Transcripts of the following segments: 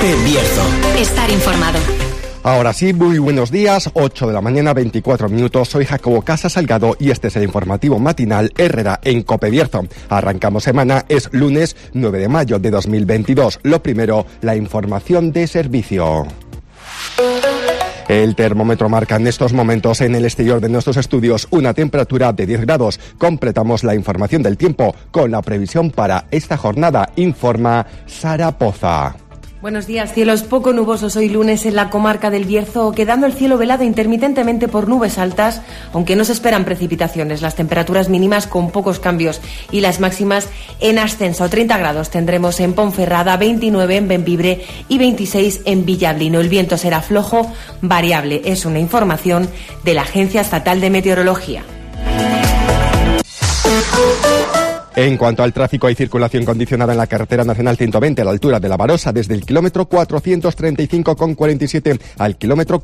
COPE Bierzo. Estar informado. Ahora sí, muy buenos días, 8 de la mañana, 24 minutos. Soy Jacobo Casa Salgado y este es el informativo matinal Herrera en COPE Bierzo. Arrancamos semana, es lunes 9 de mayo de 2022. Lo primero, la información de servicio. El termómetro marca en estos momentos en el exterior de nuestros estudios una temperatura de 10 grados. Completamos la información del tiempo con la previsión para esta jornada, informa Sara Poza. Buenos días, cielos poco nubosos hoy lunes en la comarca del Bierzo, quedando el cielo velado intermitentemente por nubes altas, aunque no se esperan precipitaciones. Las temperaturas mínimas con pocos cambios y las máximas en ascenso. 30 grados tendremos en Ponferrada, 29 en Bembibre y 26 en Villablino. El viento será flojo, variable. Es una información de la Agencia Estatal de Meteorología. En cuanto al tráfico, hay circulación condicionada en la carretera nacional 120 a la altura de La Barosa, desde el kilómetro 435,47 al kilómetro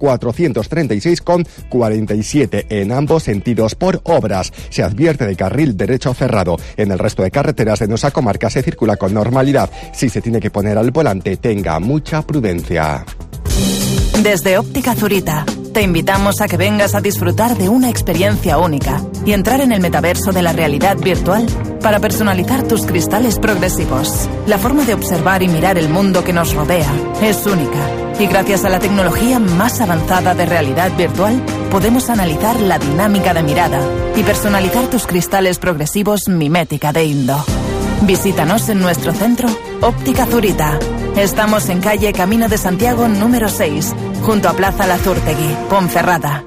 436,47 en ambos sentidos por obras. Se advierte de carril derecho cerrado. En el resto de carreteras de nuestra comarca se circula con normalidad. Si se tiene que poner al volante, tenga mucha prudencia. Desde Óptica Zurita, te invitamos a que vengas a disfrutar de una experiencia única y entrar en el metaverso de la realidad virtual para personalizar tus cristales progresivos. La forma de observar y mirar el mundo que nos rodea es única y gracias a la tecnología más avanzada de realidad virtual podemos analizar la dinámica de mirada y personalizar tus cristales progresivos Mimética de Indo. Visítanos en nuestro centro Óptica Zurita. Estamos en calle Camino de Santiago número 6, junto a Plaza Lazurtegui, Ponferrada.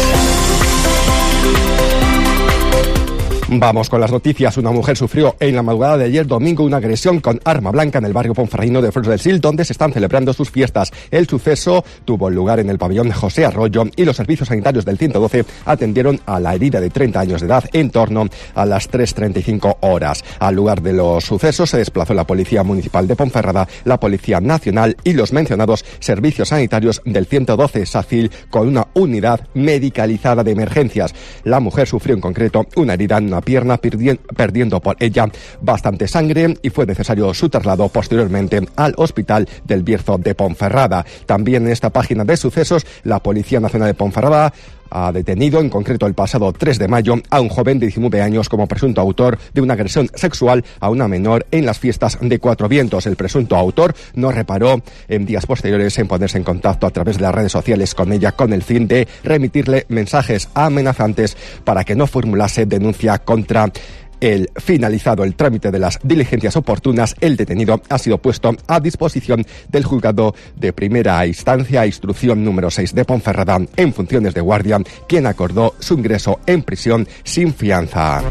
Vamos con las noticias. Una mujer sufrió en la madrugada de ayer domingo una agresión con arma blanca en el barrio ponferradino de Flores del Sil, donde se están celebrando sus fiestas. El suceso tuvo lugar en el pabellón José Arroyo y los servicios sanitarios del 112 atendieron a la herida de 30 años de edad en torno a las 3:35 horas. Al lugar de los sucesos se desplazó la Policía Municipal de Ponferrada, la Policía Nacional y los mencionados servicios sanitarios del 112 SACIL con una unidad medicalizada de emergencias. La mujer sufrió en concreto una herida en una pierna, perdiendo por ella bastante sangre y fue necesario su traslado posteriormente al Hospital del Bierzo de Ponferrada. También en esta página de sucesos, la Policía Nacional de Ponferrada ha detenido, en concreto el pasado 3 de mayo, a un joven de 19 años como presunto autor de una agresión sexual a una menor en las fiestas de Cuatro Vientos. El presunto autor no reparó en días posteriores en ponerse en contacto a través de las redes sociales con ella con el fin de remitirle mensajes amenazantes para que no formulase denuncia contra él. Finalizado el trámite de las diligencias oportunas, el detenido ha sido puesto a disposición del juzgado de primera instancia, instrucción número 6 de Ponferrada, en funciones de guardia, quien acordó su ingreso en prisión sin fianza.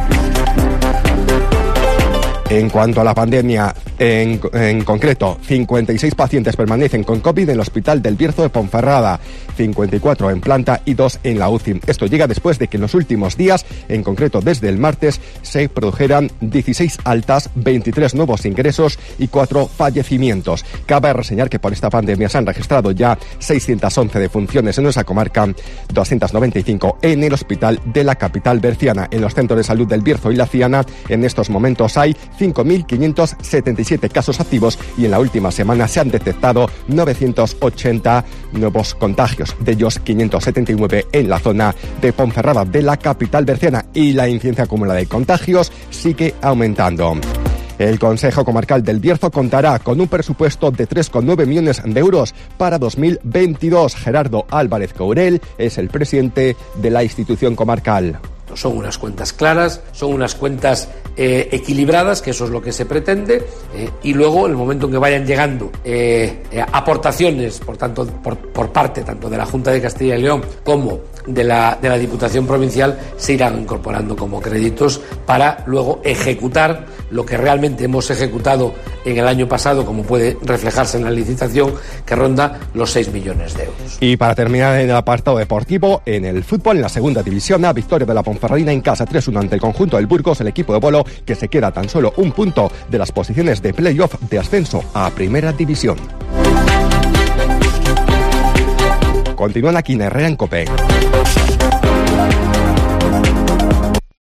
En cuanto a la pandemia, en concreto, 56 pacientes permanecen con COVID en el Hospital del Bierzo de Ponferrada, 54 en planta y 2 en la UCI. Esto llega después de que en los últimos días, en concreto desde el martes, se produjeran 16 altas, 23 nuevos ingresos y 4 fallecimientos. Cabe reseñar que por esta pandemia se han registrado ya 611 defunciones en nuestra comarca, 295 en el hospital de la capital berciana. En los centros de salud del Bierzo y la Ciana, en estos momentos hay 5.577 casos activos y en la última semana se han detectado 980 nuevos contagios, de ellos 579 en la zona de Ponferrada de la capital berciana, y la incidencia acumulada de contagios sigue aumentando. El Consejo Comarcal del Bierzo contará con un presupuesto de 3,9 millones de euros para 2022. Gerardo Álvarez Courel es el presidente de la institución comarcal. Son unas cuentas claras, son unas cuentas equilibradas, que eso es lo que se pretende, y luego en el momento en que vayan llegando aportaciones por parte tanto de la Junta de Castilla y León como de la Diputación Provincial, se irán incorporando como créditos para luego ejecutar lo que realmente hemos ejecutado en el año pasado, como puede reflejarse en la licitación, que ronda los 6 millones de euros. Y para terminar en el apartado deportivo, en el fútbol, en la segunda división, la victoria de la Ponferradina en casa 3-1 ante el conjunto del Burgos, el equipo de Bolo, que se queda tan solo un punto de las posiciones de playoff de ascenso a Primera División. Continúan aquí en Herrera en COPE.